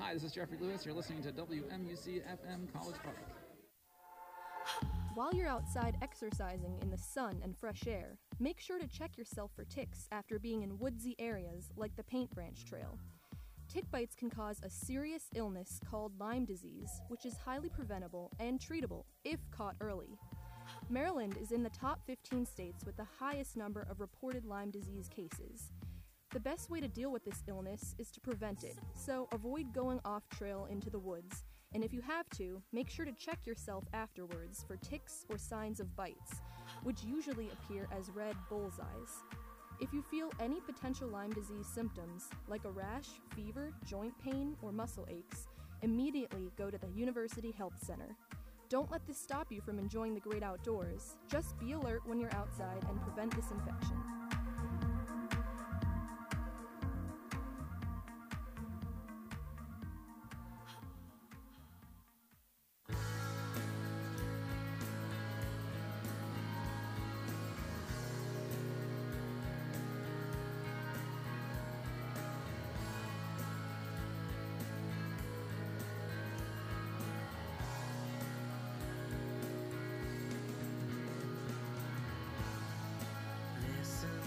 Hi, this is Jeffrey Lewis. You're listening to WMUC FM College Park. While you're outside exercising in the sun and fresh air, make sure to check yourself for ticks after being in woodsy areas like the Paint Branch Trail. Tick bites can cause a serious illness called Lyme disease, which is highly preventable and treatable if caught early. Maryland is in the top 15 states with the highest number of reported Lyme disease cases. The best way to deal with this illness is to prevent it, so avoid going off trail into the woods, and if you have to, make sure to check yourself afterwards for ticks or signs of bites, which usually appear as red bullseyes. If you feel any potential Lyme disease symptoms, like a rash, fever, joint pain, or muscle aches, immediately go to the University Health Center. Don't let this stop you from enjoying the great outdoors. Just be alert when you're outside and prevent this infection. Listen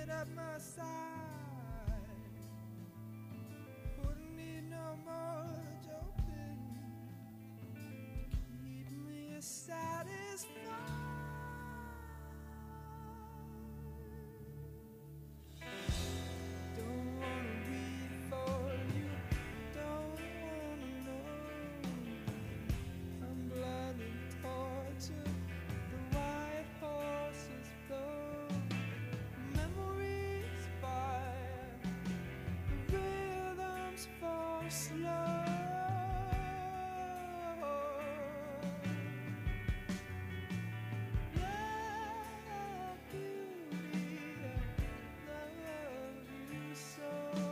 at my side. Wouldn't need no more joking. Keep me satisfied. Don't wanna weep for you. Don't wanna know. I'm blind and tortured. The white horses flow. Memories fire. The rhythms fall slow. Love beauty, love you so.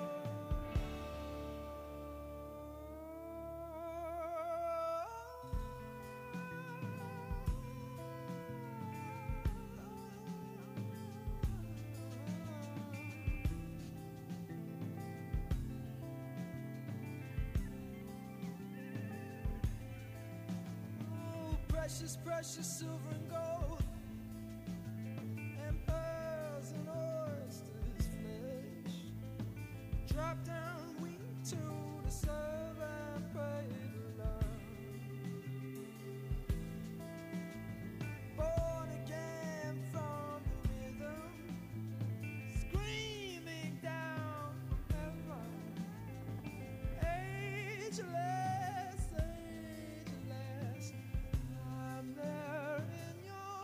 Oh, precious, precious silver and gold, and pearls and oysters flesh. Drop down we to the serve and pray to love. Born again from the rhythm, screaming down from heaven. Ageless, ageless, I'm there in your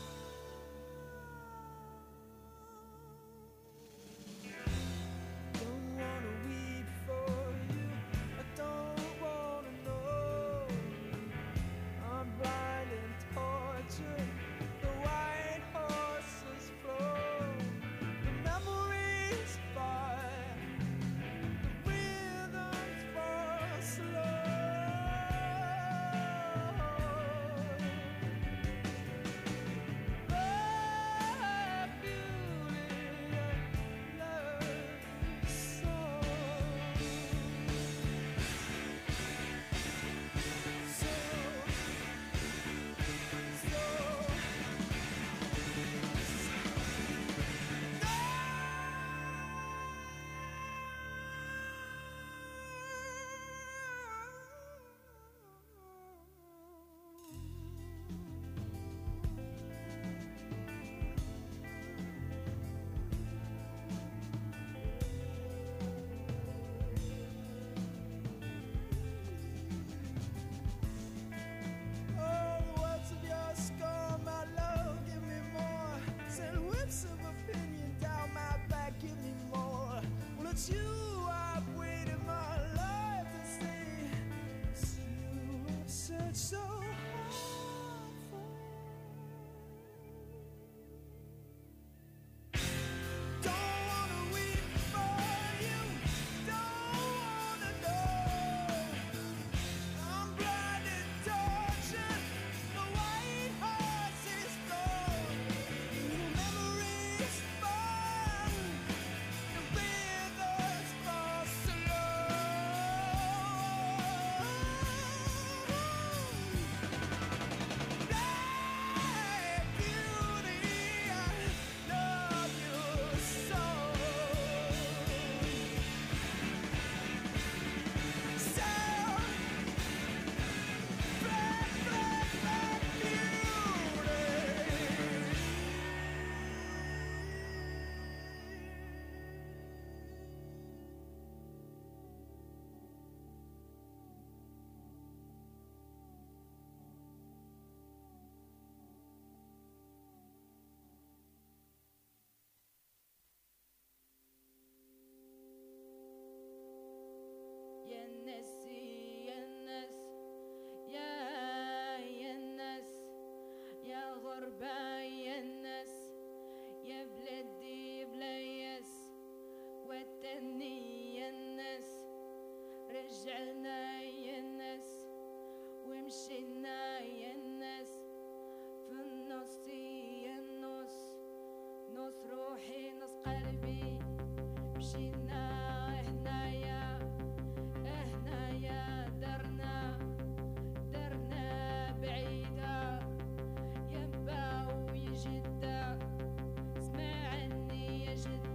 arms. Don't wanna weep for you. I don't wanna know. I'm blind and tortured. The white horses flow. The memories fire. The rhythms fall slow. Love beauty, love you so. Oh, the words of your scorn, my love, give me more. Send whips of opinion down my back, give me more. Well, it's you I've waited my life to see. It's you I've searched so hard for. Don't wanna weep for you. Don't wanna know. I'm blind and tortured. The white horses flow. Memories fall. The rivers fall Light beauty, I love you so. So black, black, black beauty. يا الناس يا الناس يا الناس يا غربة يا الناس يا بلادي بلاياس وطني يا الناس رجعنا يا الناس ومشينا يا الناس في النص يا النص نص روحي نص قلبي مشينا هنايا هنايا درنا بعيدة ينبع ويجدة اسمعني يا جدة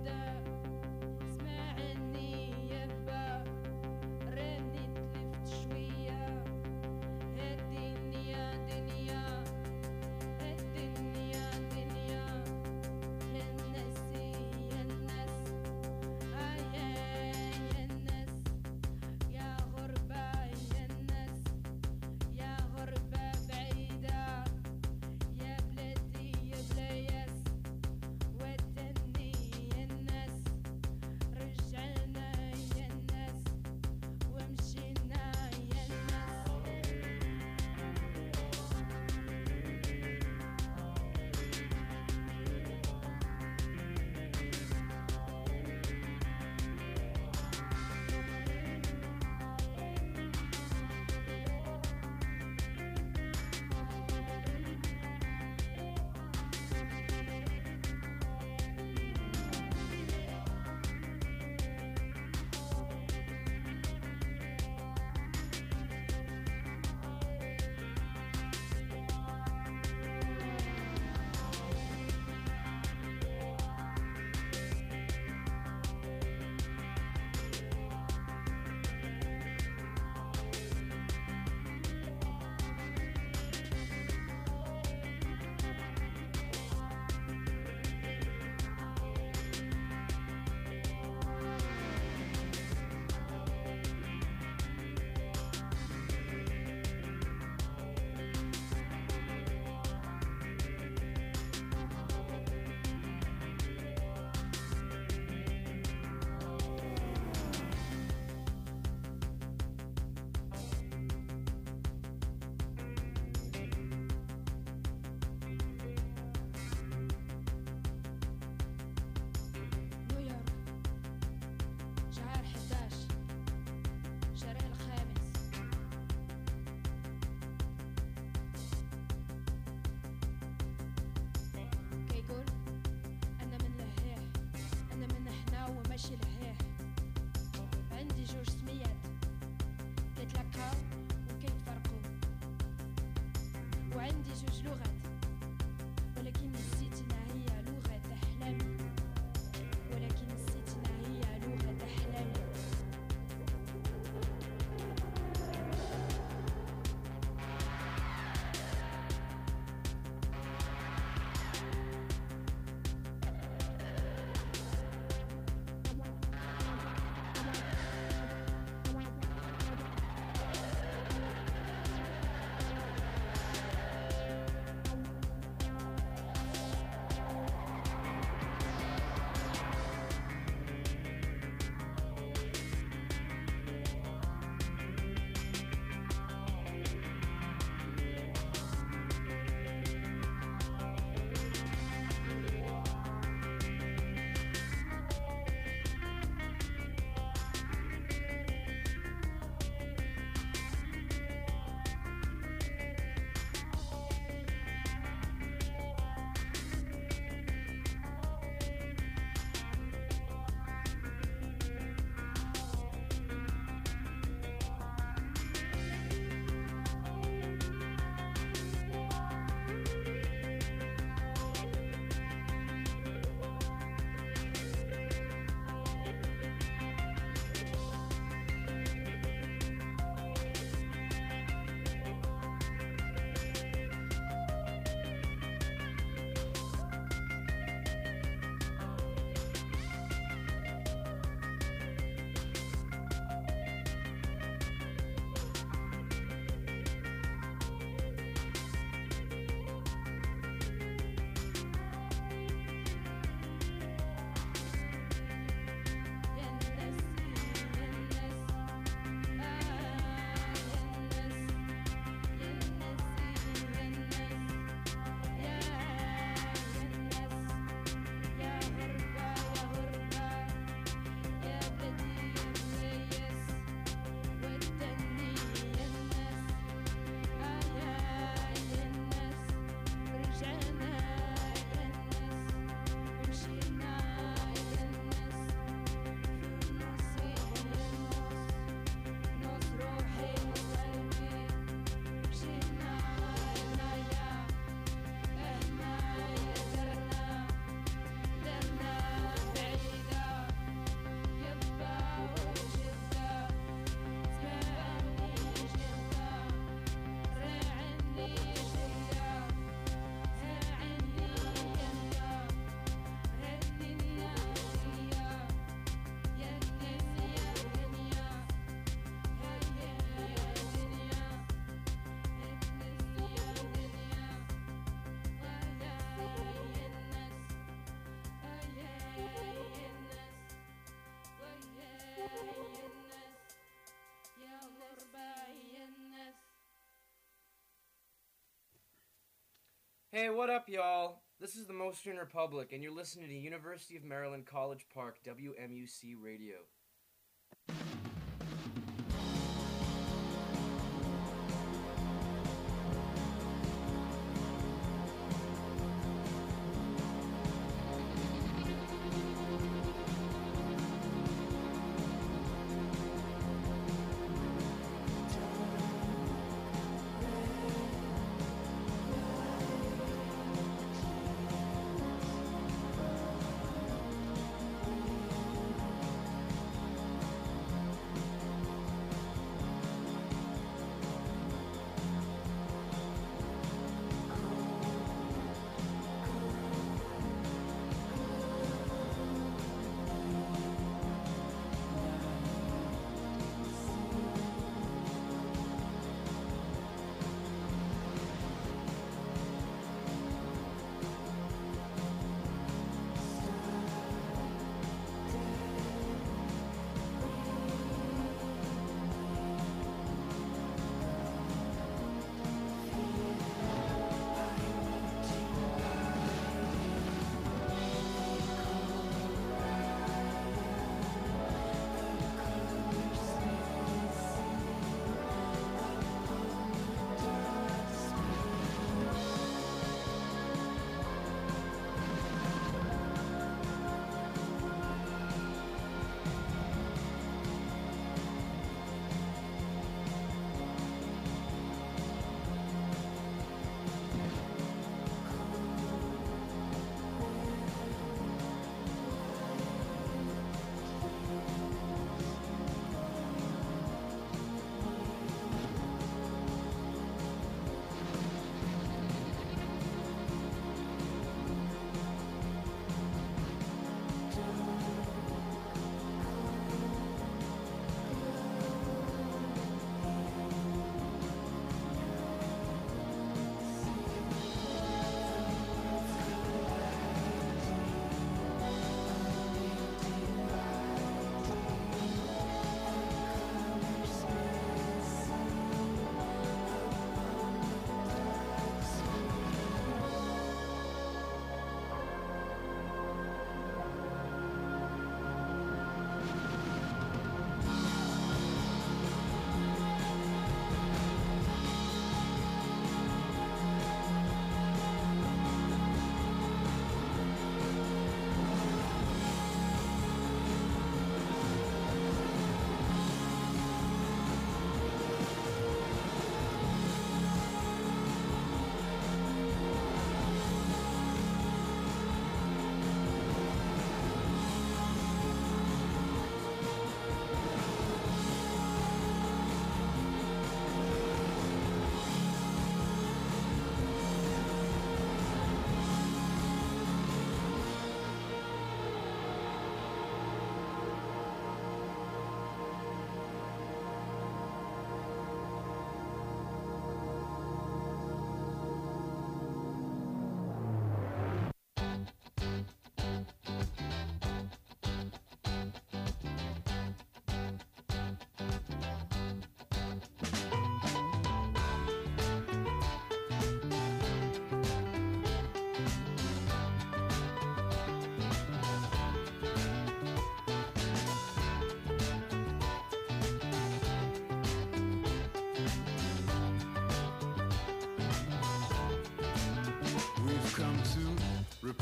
Hey, what up, y'all? This is the Mostern Republic, and you're listening to University of Maryland College Park, WMUC Radio.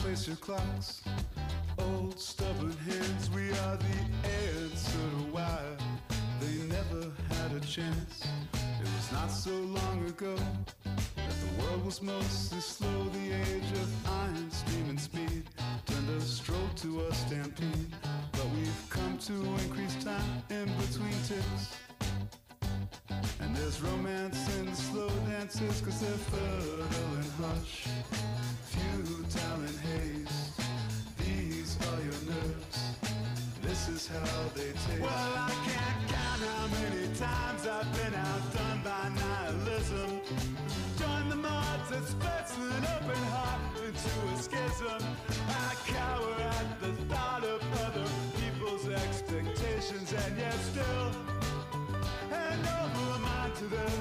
replace your clocks. Old stubborn hands, we are the answer to why they never had a chance. It was not so long ago that the world was mostly slow. The age of iron, steam, and speed turned a stroll to a stampede. But we've come to increase time in between ticks. And there's romance in the slow dances, 'cause they're fertile in hush, futile in haze. These are your nerves, this is how they taste. Well, I can't count how many times I've been outdone by nihilism. Join the mods that splits an open heart into a schism. I cower at the thought of other people's expectations, and yet still hand over mine to them.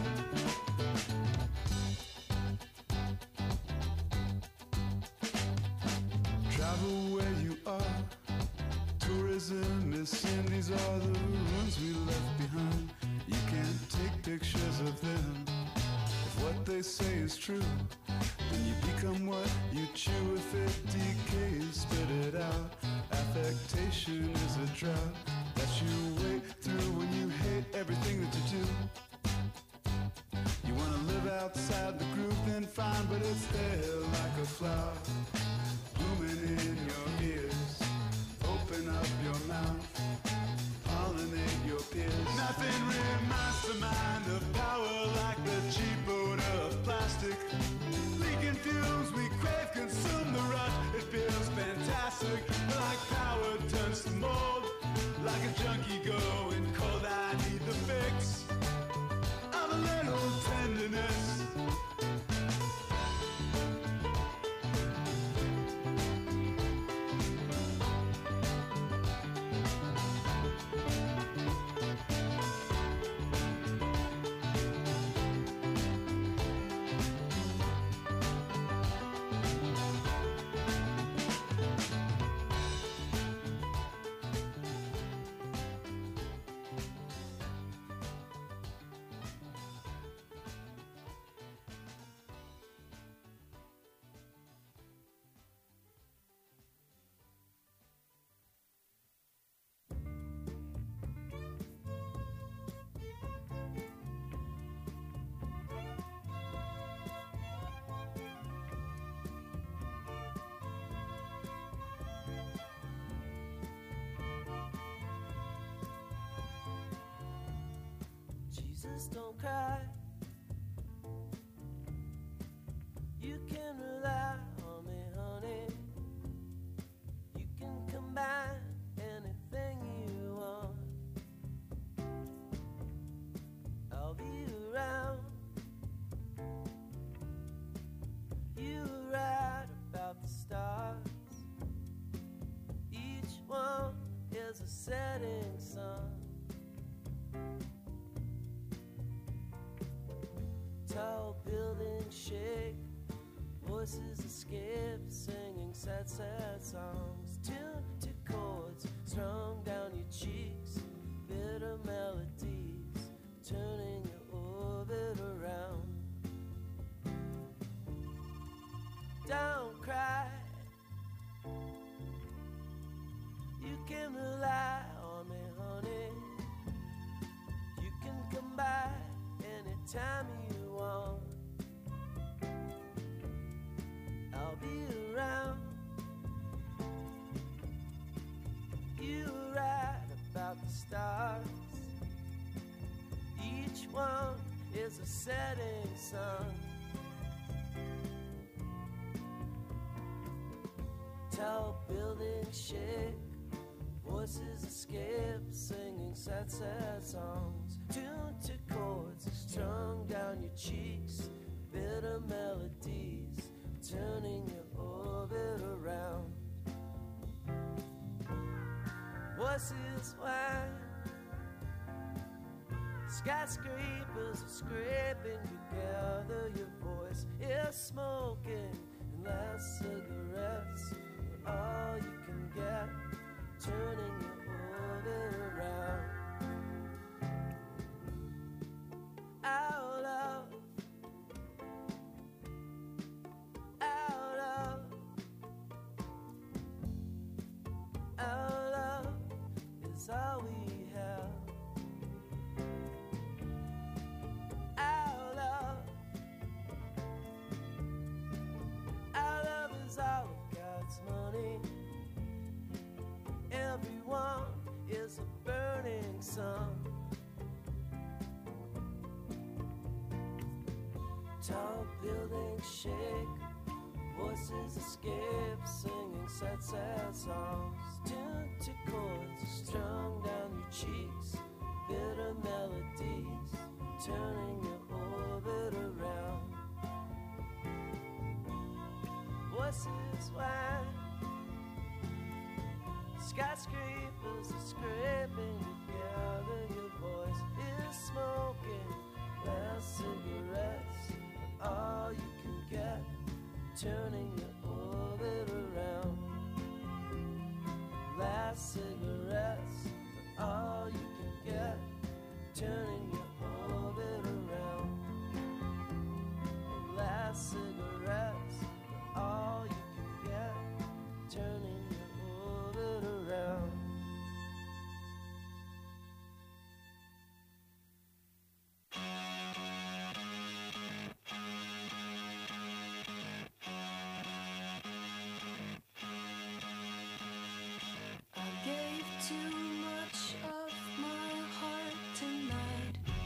Travel where you are. Tourism is sin. These are the ruins we left behind. You can't take pictures of them. If what they say is true, then you become what you chew. If it decays, spit it out. Affectation is a drought that you wait through when you hate everything that you do. You wanna live outside the groove, then fine, but it's there like a flower blooming in your ears. Open up your mouth, pollinate your peers. Nothing reminds the mind of power like the cheap odor of plastic. Leaking fumes, we crave, consume the rut. It feels fantastic, like power turns to mold. Like a junkie going cold, I need the fix of a little tenderness. Jesus, don't cry. You can rely on me, honey. You can combine anything you want. I'll be around. You were right about the stars. Each one is a setting sun. Tall buildings shake, voices escape, singing sad, sad songs. Tuned to chords strung down your cheeks, bitter melodies turning your orbit around. Don't cry, you can rely on me, honey. You can come by anytime you want. I'll be around. You were right about the stars. Each one is a setting sun. Tall buildings shake, voices escape, singing sad, sad songs. Tuned to chords strung down your cheeks, bitter melodies turning your orbit around. Voices whine, skyscrapers are scraping together. Your voice is smoking, and last cigarettes are all you can get, turning your orbit around. Out of Tall buildings shake, voices escape, singing sad, sad songs. Tuned to chords strung down your cheeks, bitter melodies, turning your orbit around. Voices whine, skyscrapers are scraping together. Your voice is smoking, last cigarettes are all you can get, turning your orbit around. Last cigarettes are all you can get, turning your orbit around. Last cigarettes are all you can get, turning your orbit around. I gave too much of my heart tonight.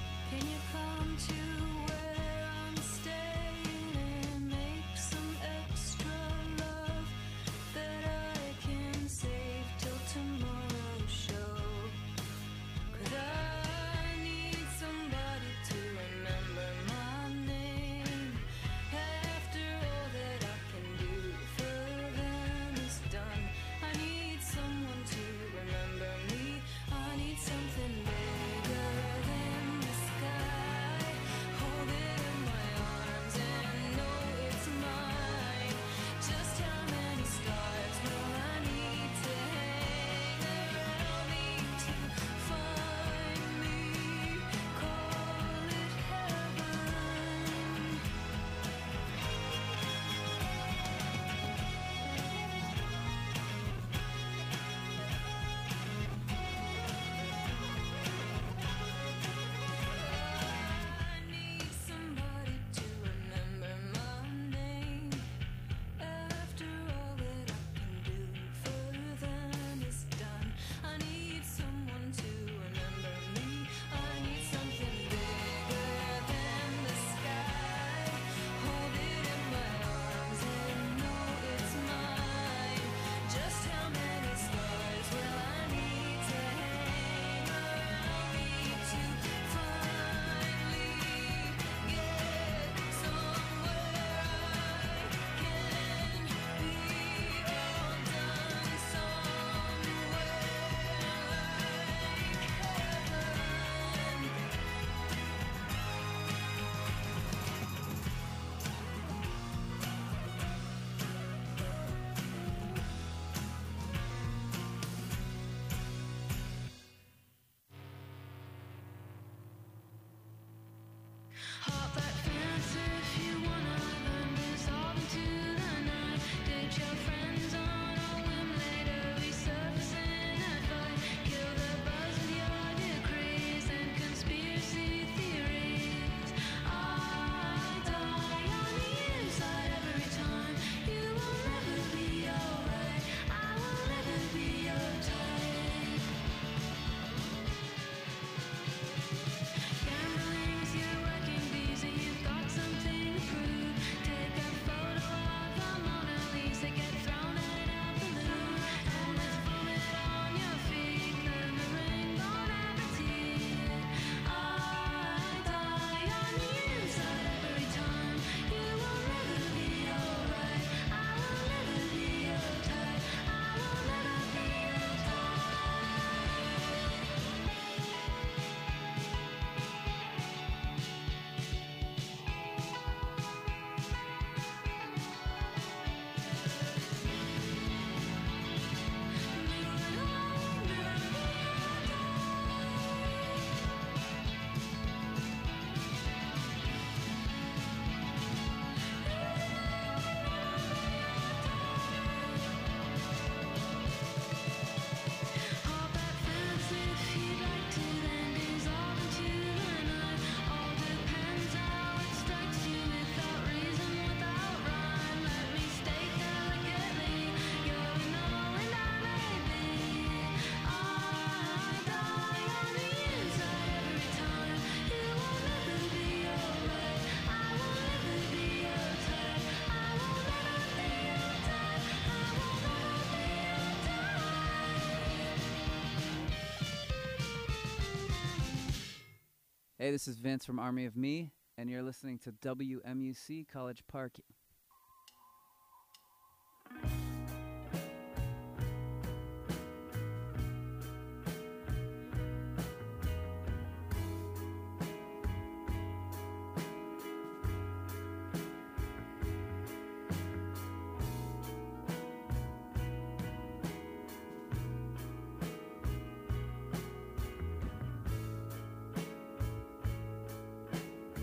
Hey, this is Vince from Army of Me, and you're listening to WMUC College Park.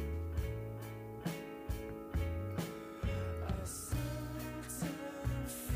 I search and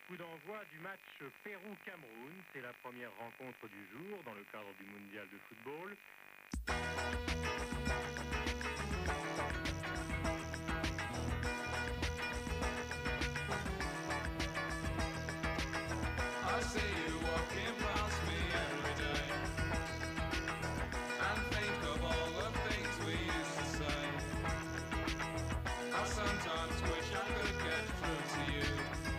coup d'envoi du match Pérou-Cameroun. C'est la première rencontre du jour dans le cadre du mondial de football. I see you walking past me every day and think of all the things we used to say. I sometimes wish I could get through to you,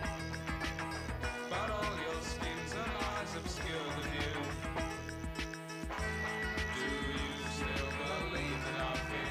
but all your schemes and lies obscure the view. Do you still believe in our fear?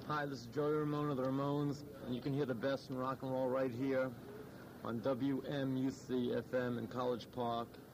Hi, this is Joey Ramone of the Ramones, and you can hear the best in rock and roll right here on WMUC FM in College Park.